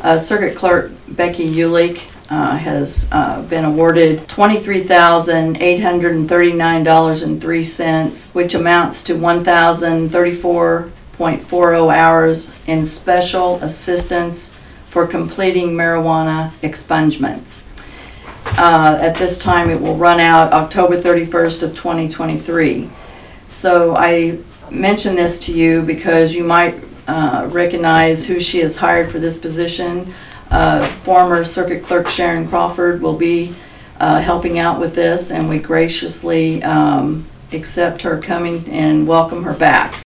Circuit Clerk Becky Ulick has been awarded $23,839.03, which amounts to 1,034.40 hours in special assistance for completing marijuana expungements. At this time, it will run out October 31st of 2023. So I mention this to you because you might recognize who she has hired for this position. Former Circuit Clerk Sharon Crawford will be helping out with this, and we graciously accept her coming and welcome her back.